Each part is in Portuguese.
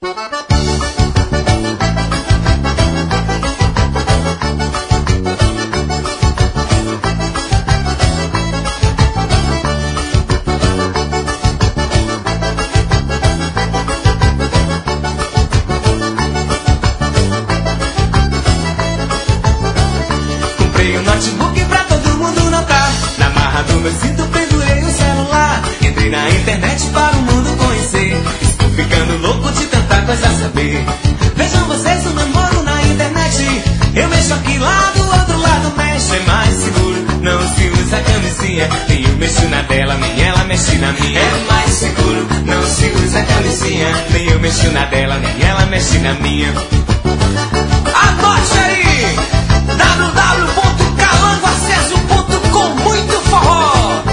Comprei um notebook pra todo mundo notar. Na marra do meu cinto pendurei o celular. Entrei na internet para o mundo conhecer. Estou ficando louco de tanta coisa a saber. Vejam vocês o namoro na internet. Eu mexo aqui lá, do outro lado mexe. É mais seguro, não se usa camisinha. Nem eu mexo na dela, nem ela mexe na minha. É mais seguro, não se usa camisinha. Nem eu mexo na dela, nem ela mexe na minha. Anote aí! www.calangoacesso.com. Muito forró!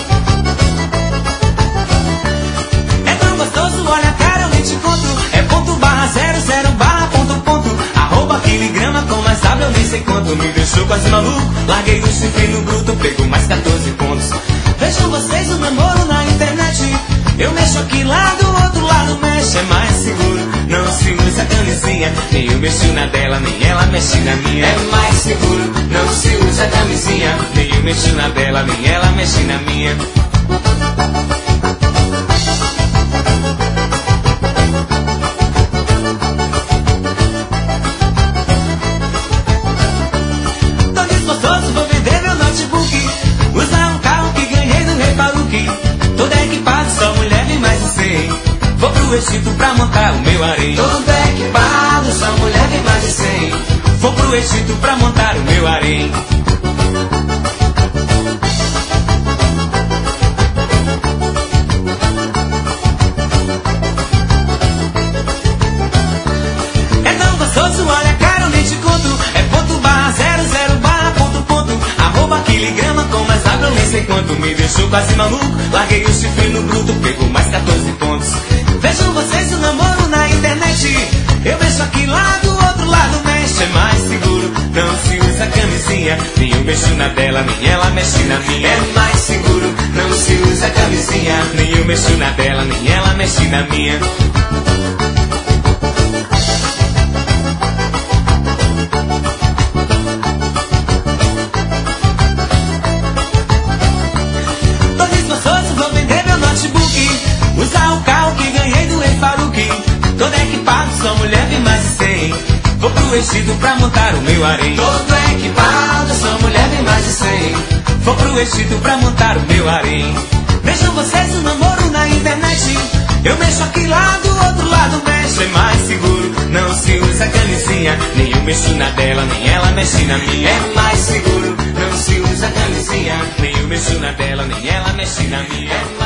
É tão gostoso, olha cara, eu nem te conto. É ponto barra 00 barra ponto. Arroba quiligrama com mais W, eu nem sei quanto. Me deixou quase maluco, larguei o chifre no bruto. Pegou mais 14 pontos. Vejam vocês o namoro na internet. Eu mexo aqui lá, do outro lado mexe. É mais seguro, não se usa camisinha. Nem eu mexo na dela, nem ela mexe na minha. É mais seguro, não se usa camisinha. Nem eu mexo na dela, nem ela mexe na minha. Tô desgostoso, vou vender meu notebook. Usar um carro que ganhei do Rei Faruque. Todo equipado, só mulher vem mais de 100. Vou pro Egito pra montar o meu harém. Todo equipado, só mulher vem mais de 100. Vou pro Egito pra montar o meu harém. É tão gostoso, olha cara, eu nem te conto. É ponto barra 00 barra ponto. Arroba quiligrama com mais W, eu nem sei quanto. Me deixou quase maluco, larguei o chifre no bruto. Pegou mais 14 pontos. Vejam vocês o namoro na internet. Eu mexo aqui lá, do outro lado mexe. É mais seguro, não se usa camisinha. Nem eu mexo na dela, nem ela mexe na minha. É mais seguro, não se usa camisinha. Nem eu mexo na dela, nem ela mexe na minha. Tô desgostoso, vou vender meu notebook. Usar o carro que ganhei do Rei Faruque. Todo equipado, só mulher vem mais de 100. Vou pro Egito pra montar o meu harém. Todo equipado, só mulher vem mais de 100. Vou pro Egito pra montar o meu harém. Vejam vocês o namoro na internet. Eu mexo aqui lá, do outro lado mexe. É mais seguro, não se usa camisinha. Nem eu mexo na dela, nem ela mexe na minha. É mais seguro, não se usa camisinha. Nem eu mexo na dela, nem ela mexe na minha.